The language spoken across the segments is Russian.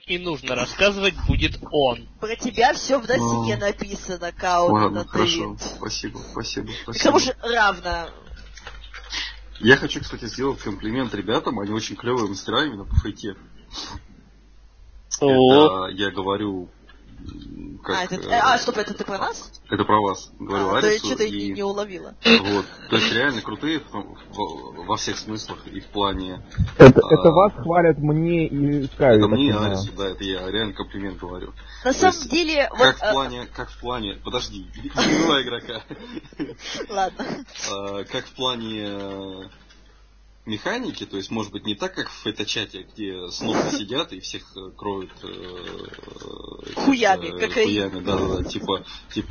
не нужно рассказывать, будет он. Про тебя все в досье написано, Ладно, хорошо. Спасибо. К тому же равно. Я хочу, кстати, сделать комплимент ребятам. Они очень клевые мастера именно по фейте. Это я говорю... Стоп, это ты про нас? Это про вас. Говорю Арису. Да я что-то и не уловила. Вот. То есть реально крутые во всех смыслах и в плане... Это вас хвалят мне и Скай. Это мне и Арису, да, это я реально комплимент говорю. На самом деле... Как в плане... Подожди, не перебивай игрока. Ладно. Как в плане... механики, то есть, может быть, не так, как в фейта-чате, где снова сидят и всех кроют хуями, да, типа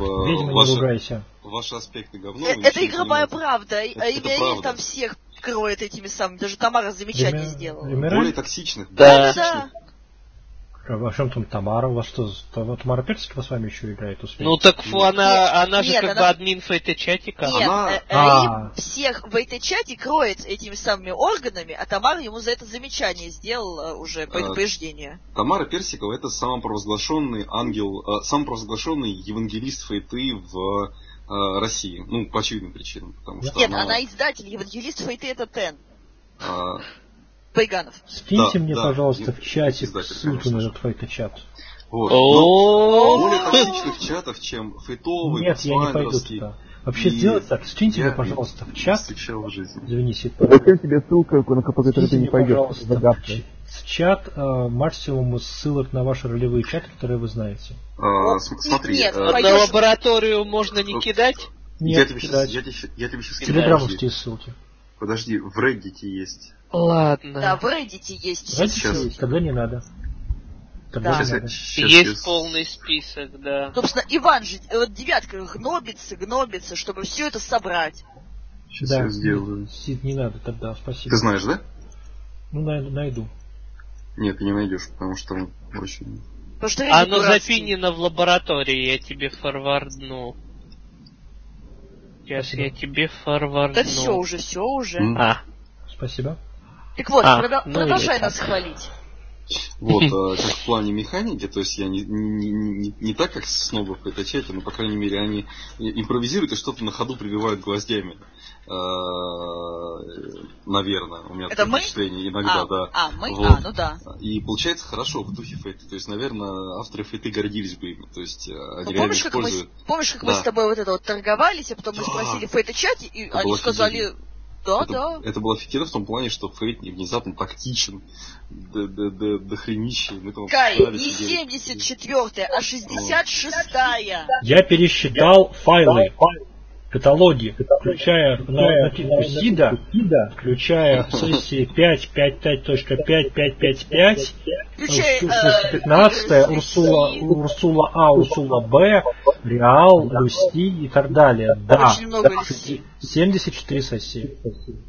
ваши аспекты говно. Это игровая правда, имя там всех кроет этими самыми, даже Тамара замечание сделала. Более токсичных. Да. А чем там Тамара? У вас что, Тамара Персикова с вами еще играет? Ну так она же как бы админ фейта-чатика. Нет, Рим всех в фейта-чате кроет этими самыми органами, а Тамара ему за это замечание сделала уже предупреждение. Тамара Персикова это самопровозглашенный ангел, самопровозглашенный евангелист фейты в России. Ну, по очевидным причинам. Потому что она издатель, евангелист фейты это Тен. Пайганов. Скиньте мне, пожалуйста, в чате ссылку на этот фейта-чат. Вот. Более токсичных чатов, чем фейтовый, нет, я не пойду туда. Вообще сделать так, скиньте мне, пожалуйста, в чат. Извини, зачем тебе ссылка, на которую ты не пойдешь? В чат максимум ссылок на ваши ролевые чаты, которые вы знаете. Смотри, на лабораторию можно не кидать? Нет, я тебе сейчас телеграммовские ссылки. Подожди, в Reddit есть. Ладно. Да, в Reddit есть. Есть, тогда не надо. Есть полный список, да. Собственно, Иван же, вот девятка гнобится, чтобы все это собрать. Сейчас я сделаю. Не надо тогда, спасибо. Ты знаешь, да? Ну, найду. Нет, ты не найдешь, потому что там очень... Оно запинено в лаборатории, я тебе форвардну. Сейчас я тебе форвардну. Да все уже. Спасибо. Так вот, продолжай нас хвалить. Вот, как в плане механики, то есть я не так, как снобы в фейта-чате, но, по крайней мере, они импровизируют и что-то на ходу прибивают гвоздями. Наверное, у меня такое впечатление иногда, да. Ну да. И получается хорошо в духе фейта. То есть, наверное, авторы фейты гордились бы им. То есть, они реально помнишь, используют... Помнишь, как мы с тобой вот это вот торговались, а потом мы спросили в фейта-чате, и они сказали... Да. Это было офигенно в том плане, что фейт внезапно тактичен, дохренища. Кай, не 74-я, а 66-я. Я пересчитал файлы, каталоги, включая нативку СИДа, включая сессии 5, 5.5.5, 5.5.5, 15, Урсула А, Урсула Б, Реал, Люси и так далее. Да, 74 сессии.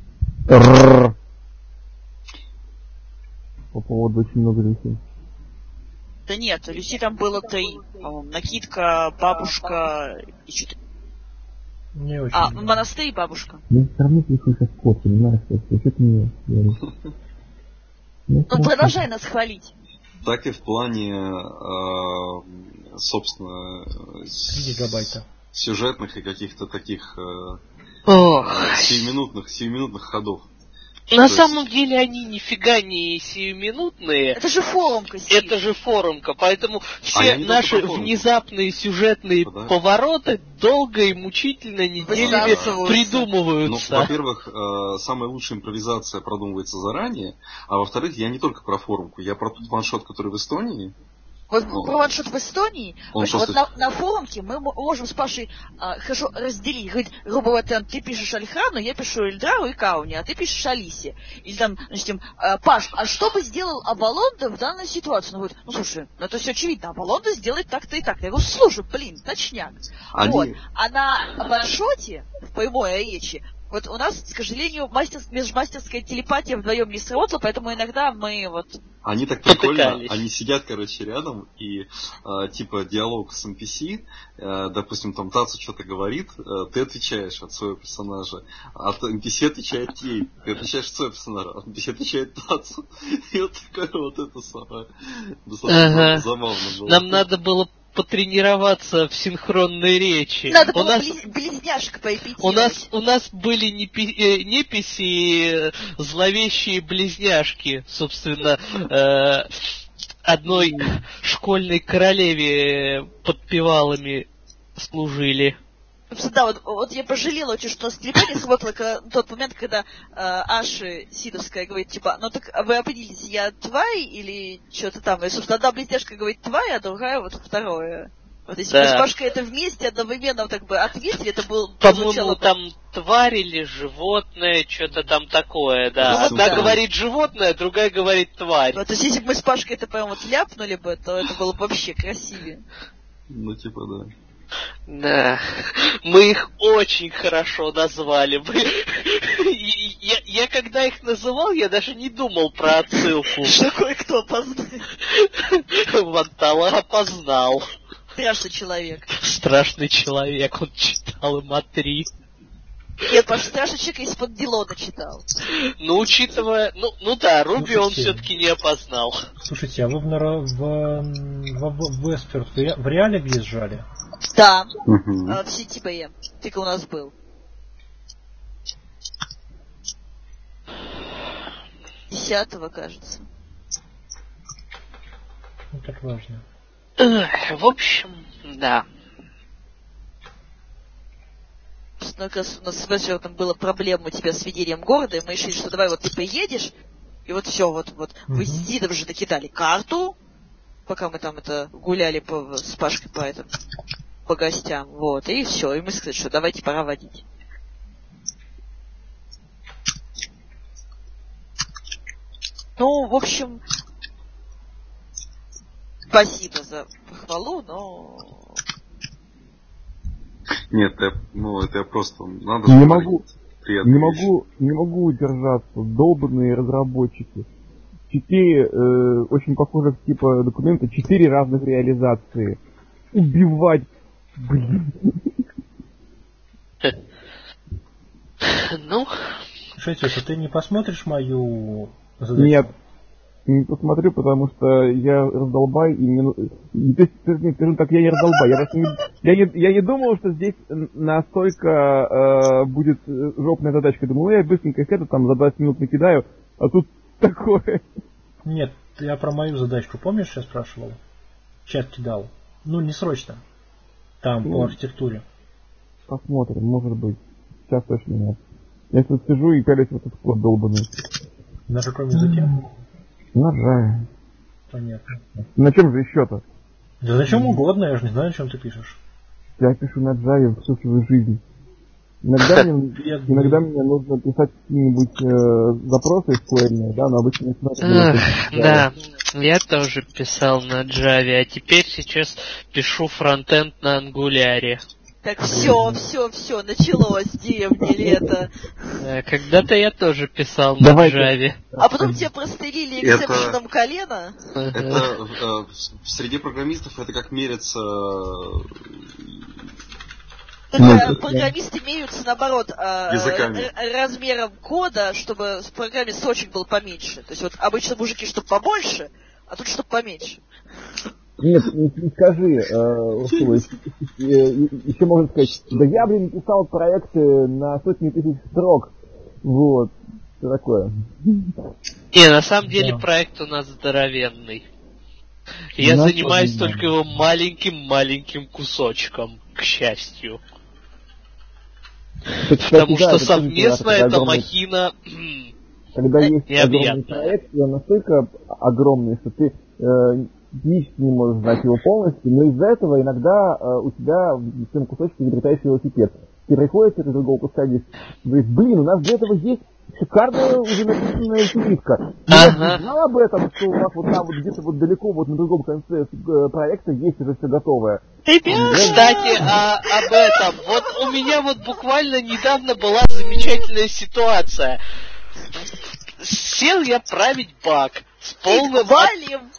По поводу очень много Люси. Да нет, Люси там было 3, по-моему. Накидка, бабушка и что-то. Не очень. Монастырь и бабушка. Ну, все равно слышу сейчас кот, понимаешь, что это не Ну, продолжай нас хвалить. Так и в плане, собственно, сюжетных и каких-то таких сиюминутных ходов. На самом деле они нифига не сиюминутные. Это же форумка. Это же форумка, поэтому все наши внезапные сюжетные повороты долго и мучительно неделями придумываются. Ну, во-первых, самая лучшая импровизация продумывается заранее, а во-вторых, я не только про форумку, я про тот ваншот, который в Эстонии. Вот про ваншот в Эстонии, вот на форумке мы можем с Пашей хорошо разделить. Говорит, грубо говоря, ты пишешь Альхрану, я пишу Эльдрару и Кауне, а ты пишешь Алисе. Или там, значит, Паш, а что бы сделал Авалонда в данной ситуации? Он говорит, ну слушай, ну это все очевидно, Авалонда сделает так-то и так. Я говорю, слушай, точняк. Вот. А на ваншоте, в прямой речи, Вот у нас, к сожалению, межмастерская телепатия вдвоем не сработала, поэтому иногда мы вот... Они так прикольно, они сидят, короче, рядом, и типа диалог с NPC, допустим, там Тацу что-то говорит, ты отвечаешь от своего персонажа, а NPC отвечает ей, ты отвечаешь от своего персонажа, а NPC отвечает Тацу. И вот такое вот это самое достаточно забавно было. Нам надо было потренироваться в синхронной речи. Надо было близняшек поэпитировать. У нас были неписи, зловещие близняшки, собственно, одной школьной королеве подпевалами служили. Да, вот я пожалела очень, что с телепатией сработала тот момент, когда Аши Сидовская говорит, типа, ну так вы определитесь, я тварь или что-то там. И, собственно, одна близняшка говорит тварь, а другая вот второе. Вот если бы с Пашкой это вместе одновременно так бы ответили, это было... По-моему, там тварь или животное, что-то там такое, да. Ну, одна говорит животное, другая говорит тварь. Ну, то есть если бы мы с Пашкой это прям вот ляпнули бы, то это было бы вообще красивее. Ну, типа, да. Да, мы их очень хорошо назвали. Я когда их называл, я даже не думал про отсылку. Что кое-кто опознает. Вантала опознал. Страшный человек. Страшный человек, он читал МА-3. Нет, Паш, страшный человек из-под Дилона читал. Ну, учитывая... Ну да, Руби он все-таки не опознал. Слушайте, а вы в Весперт в реале въезжали? Да, в сети БМ. Ты-ка у нас был. 10-го, кажется. Ну, так важно. В общем, да. У нас с Веспером была проблема у тебя с ведением города, и мы решили, что давай вот ты приедешь, и вот все, вот вы с Дидом же накидали карту, пока мы там гуляли с Пашкой по гостям, вот, и все, и мы сказали, что давайте пора водить. Ну, в общем, спасибо за похвалу, но... Нет, это я просто... Надо не могу удержаться. Долбанные разработчики. 4 очень похожих типа документа, 4 разных реализации. Убивать, блин. Ну... Слушайте, ты не посмотришь мою задачу? Нет, не посмотрю, потому что я раздолбай, скажем так, я не раздолбай. Я не думал, что здесь настолько будет жопная задачка. Думал, я быстренько их там за 20 минут накидаю, а тут такое. Нет, я про мою задачку, помнишь, я спрашивал? Чат кидал. Ну, не срочно. Там, по архитектуре. Посмотрим, может быть. Сейчас точно нет. Я тут сижу и пялюсь в этот код долбанный. На каком языке? На Java. Понятно. На чем же еще-то? Да на чем угодно, я же не знаю, на чем ты пишешь. Я пишу на Java всю свою жизнь. Иногда мне нужно писать какие-нибудь запросы SQL, да, но обычно начинаю... Да, я тоже писал на Java, а теперь сейчас пишу фронтенд на Angular. Так все, началось, деревня лето. Когда-то я тоже писал на Java. А потом тебя прострелили эксепшеном колено? Это среди программистов это как мерится... Программисты меряются, наоборот, размером кода, чтобы в программе срочек был поменьше. То есть вот обычно мужики, чтобы побольше, а тут чтобы поменьше. Нет, не скажи, еще можно сказать, да я, писал проекты на сотни тысяч строк. Вот, что такое. Не, на самом деле проект у нас здоровенный. Я занимаюсь только его маленьким кусочком, к счастью. Потому что совместно эта махина когда есть огромный проект, он настолько огромный, что ты физически не можешь знать его полностью, но из-за этого иногда у тебя в своем кусочке изобретаешь велосипед. переходит с другого куска здесь. Говорит, блин, у нас для этого есть шикарная уже написанная утилитка. Я не знал об этом, что у нас вот там вот где-то вот далеко, вот на другом конце проекта есть уже все готовое. Кстати, об этом. Вот у меня вот буквально недавно была замечательная ситуация. Сел я править баг. С полным... Валим!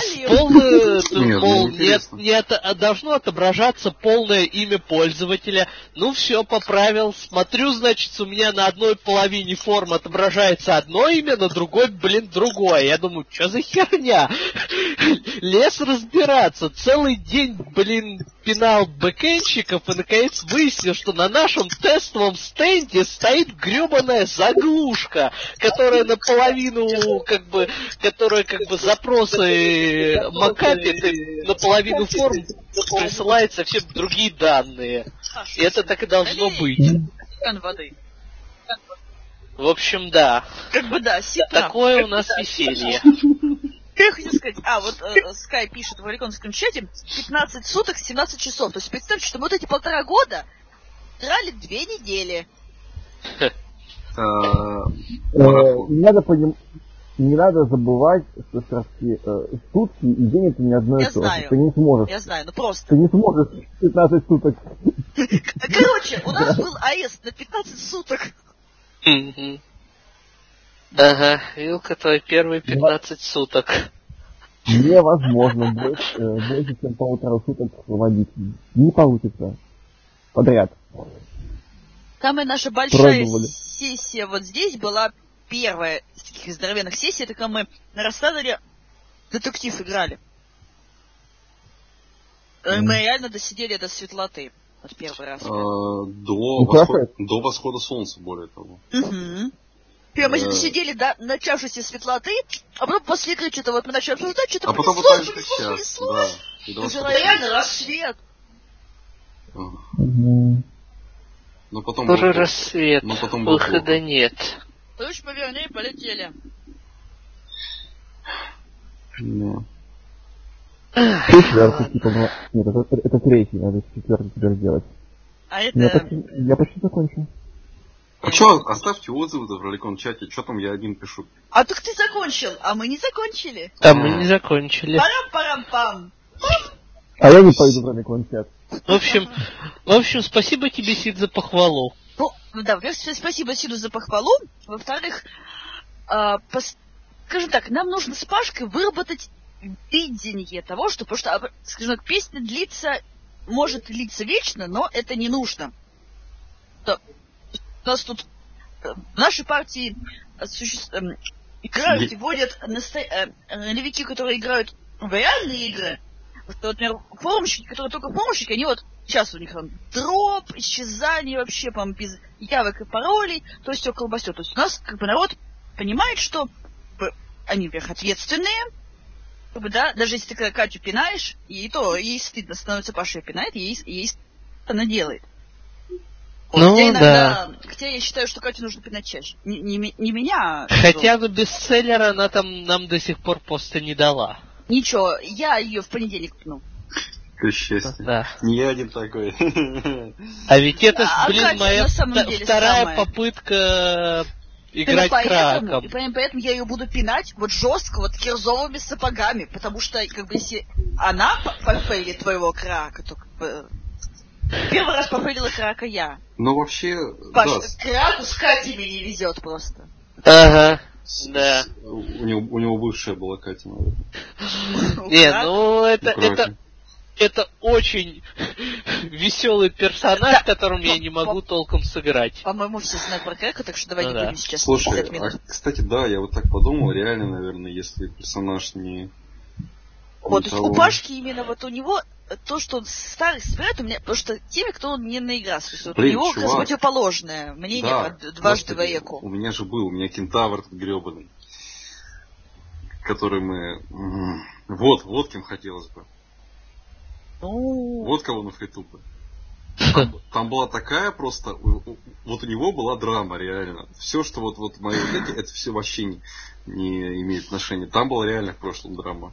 Должно отображаться полное имя пользователя. Ну все, поправил. Смотрю, значит, у меня на одной половине формы отображается одно имя, на другой, другое. Я думаю, что за херня? Лез разбираться. Целый день, пинал бэкэндщиков и наконец выяснил, что на нашем тестовом стенде стоит гребаная заглушка, которая наполовину которая запросы макапит и наполовину форм присылает совсем другие данные. И это так и должно быть. В общем, да. Такое у нас веселье. Я хотел сказать, вот Sky пишет в электронном чате 15 суток, 17 часов. То есть представьте, что мы вот эти 1,5 года драли 2 недели. Не надо забывать, что сутки и день это не одно и то же. Ты не сможешь. Я знаю, просто. Ты не сможешь 15 суток. Короче, у нас был арест на 15 суток. Ага, Вилка, твои первые 15 суток. Невозможно больше, чем 1,5 суток водить. Не получится. Подряд. Самая наша большая сессия вот здесь была первая из таких здоровенных сессий, это когда мы на Рассадере детектив играли. Мы реально досидели до светлоты. Вот первый раз. До восхода солнца, более того. Мы досидели до начавшейся светлоты, а потом после игры что-то мы начали обсуждать, что-то понеслось. Уже реально рассвет. Но потом был рассвет, выхода нет. Ключ поверни, полетели. Четвертый, типа, нет, это третий, надо четвертый теперь сделать. А это... Я почти закончил. А чё, оставьте отзывы в роликон чате, что там я один пишу. А так ты закончил, а мы не закончили. Парам-парам-пам. А я не пойду в роликон чат. В общем, спасибо тебе, Сид, за похвалу. Да, во-первых, спасибо Сиду за похвалу. Во-вторых, скажем так, нам нужно с Пашкой выработать видение того, что, потому что, скажем так, песня может длиться вечно, но это не нужно. У нас тут в нашей партии играют и вводят ролевики, которые играют в реальные игры. Вот, например, форумщики, которые только форумщики, они вот сейчас у них там дроп, исчезание вообще, по-моему, без явок и паролей, то есть все колбасет. То есть у нас народ понимает, что они, во-первых, ответственные, даже если ты Катю пинаешь, и то ей стыдно становится, Паша ее пинает, ей она делает. Хотя я считаю, что Катю нужно пинать чаще. Не меня. Хотя бы бестселлера она там нам до сих пор просто не дала. Ничего, я ее в понедельник пну. К счастью. Да. Не я один такой. А ведь это, моя вторая попытка играть краком. И поэтому я ее буду пинать вот жестко, вот кирзовыми сапогами, потому что, если она пофейлит твоего крака, то первый раз пофейлила крака я. Ну вообще, Паш, краку с Катями не везет просто. Ага. Да. У него бывшая была Катя, наверное. Это очень веселый персонаж, которым я не могу толком сыграть. По-моему, все знают про Крака, так что давай не будем сейчас. Слушай, кстати, да, я вот так подумал, реально, наверное, если персонаж не... Вот, то есть у Пашки именно вот у него то, что он старый собирает, у меня, потому что теми, кто не наигрался, то есть вот у него как раз противоположное мнение дважды в эку. У меня меня кентавр гребаный, который мы... Вот кем хотелось бы. Вот кого на фритупе. Там была такая просто... Вот у него была драма, реально. Все, что вот мои дети, это все вообще не имеет отношения. Там была реально в прошлом драма.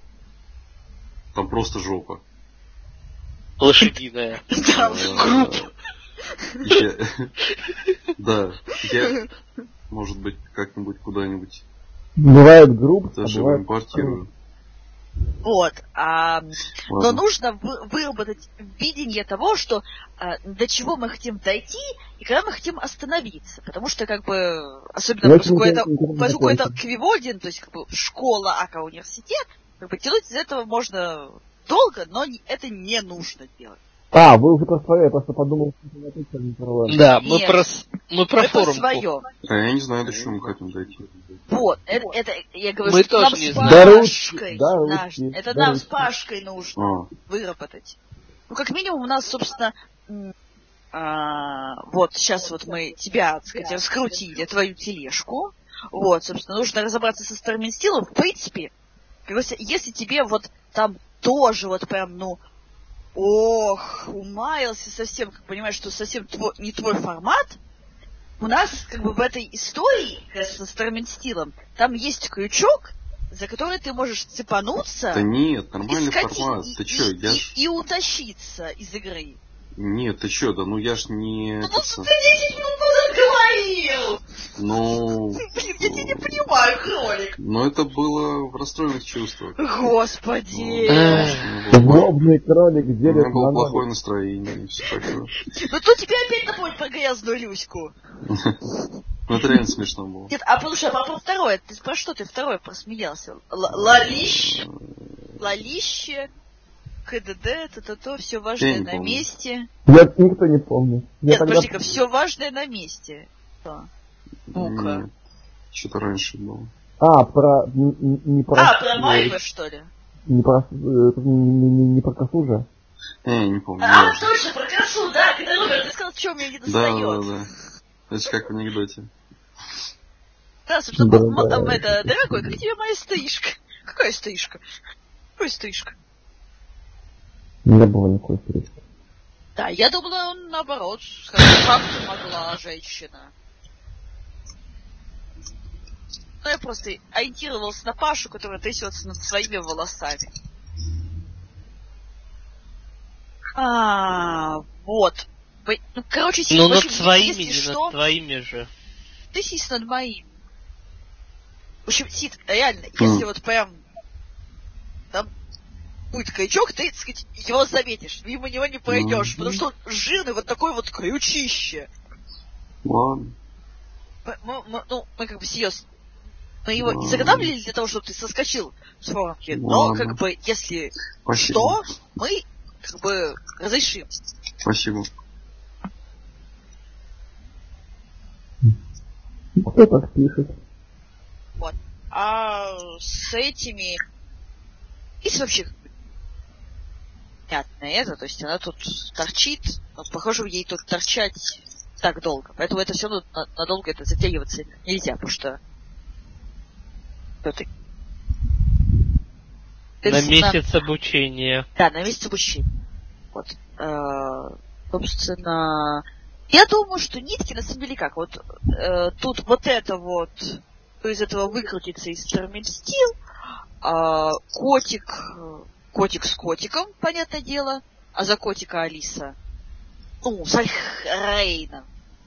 Там просто жопа. Лошадиная. Да, я, может быть, как-нибудь куда-нибудь... Бывает группа, даже импортирую. Вот. Но нужно выработать видение того, что до чего мы хотим дойти и когда мы хотим остановиться. Потому что, как бы, особенно поскольку это квиводин, то есть как бы школа, ака университет, как бы тянуть из этого можно долго, но это не нужно делать. Вы уже про свое, я просто подумал, что это не про вас. Да, мы про форум. Свое. Я не знаю, до чего мы хотим дойти. Вот, это я говорю, мы что тоже нам не с знаем. Пашкой это нам с Пашкой нужно выработать. Ну, как минимум, у нас, собственно, вот сейчас вот мы тебя, так сказать, раскрутили, твою тележку. Вот, собственно, нужно разобраться со старым стилом. В принципе, если тебе вот там тоже вот прям, умаялся совсем, как понимаешь, что совсем не твой формат, у нас как бы в этой истории со старым стилом там есть крючок, за который ты можешь цепануться. Да нет, нормальный формат. Ты чё, и утащиться из игры. Нет, ты чё, я ж не... Ты 10 минут назад говорил! Блин, я тебя не понимаю, кролик. Это было в расстроенных чувствах. Господи! Злобный кролик делит. У меня было плохое настроение и все такое. Тут тебе опять напомнить про грязную Люську. Это реально смешно было. Нет, слушай, а про второе, ты про что ты второе просмеялся? Лалище, КДД, все важное на месте. Никто не помнит. Нет, подожди-ка, все важное на месте. Ну-ка. Что-то раньше было. Про Майпы, что ли? Не про косу же? Не помню. Точно, про косу, да, когда Роберт, ты сказал, что у меня не достает. Да. Это как в анекдоте. Да, собственно, дорогой, как тебе моя стрижка? Какая стрижка? Какая стрижка? Не было никакой стрижки. Да, я думала, он наоборот, как могла женщина. Я просто ориентировалась на Пашу, которая трясется над своими волосами. Вот. Короче, над своими, не над твоими же. Ты сись над моим. В общем, Сид, реально, если вот прям там будет крючок, ты, так сказать, его заметишь, мимо него не пройдешь, потому что он жирный, вот такой вот крючище. Ладно. Мы как бы серьезно. Мы его не заготавливали для того, чтобы ты соскочил с форумки, но как бы, если что, мы как бы разрешим. Спасибо. Кто так пишет? Вот. С этими... Есть вообще понятно это, то есть она тут торчит, но, похоже, ей тут торчать так долго. Поэтому это все равно надолго это затягиваться нельзя, потому что... На месяц обучения. Да, на месяц обучения. Вот. Собственно... Я думаю, что нитки на самом деле как? Вот тут вот это вот, из этого выкрутится из терминстил, котик с котиком, понятное дело, а за котика Алиса. С Альрейном.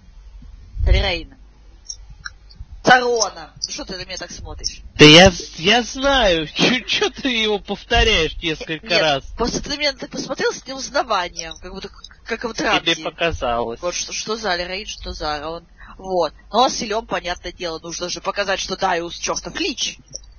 Сарона. Что ты на меня так смотришь? Да я знаю, что ты его повторяешь несколько раз. Просто ты на меня так посмотрел с неузнаванием, как будто как в Трансе. Тебе показалось. Вот что за Альрейн, что за Арон. Вот. Ну а с Илем, понятное дело, нужно же показать, что Дайус чертов лич.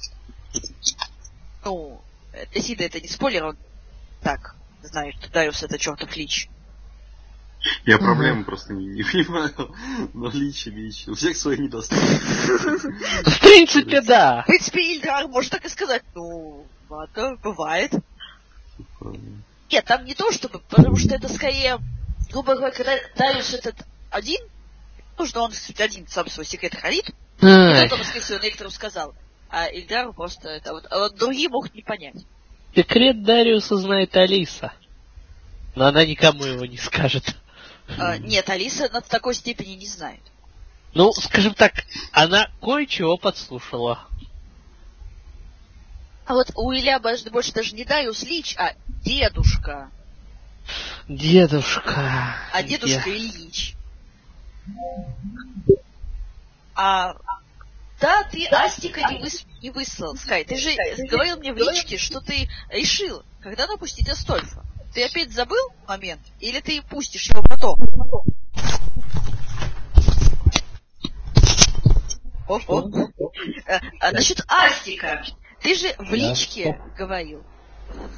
Для Сида это не спойлер, он так знает, что Дайус это чертов лич. Я проблемы просто не понимаю, но лич. У всех свои недостатки. В принципе, да. В принципе, Ильдар может так и сказать. Ладно, бывает. Нет, там не то чтобы, потому что это скорее, грубо говоря, когда Дайус этот один, потому что он, кстати, один сам свой секрет хранит, и тот он, скорее всего, некоторым сказал. А Ильдару просто это вот, а вот другие могут не понять. Секрет Дариуса знает Алиса, но она никому его не скажет. Нет, Алиса в такой степени не знает. Ну, скажем так, она кое-чего подслушала. А вот у Илья больше даже не Дайус Лич, а дедушка. Дедушка. А дедушка Ильич. Да, ты Астика не выслал, Скай. Ты же говорил мне в личке, что ты решил, когда напустить Астольфа. Ты опять забыл момент? Или ты пустишь его потом? Насчет Астика. Ты же в личке говорил.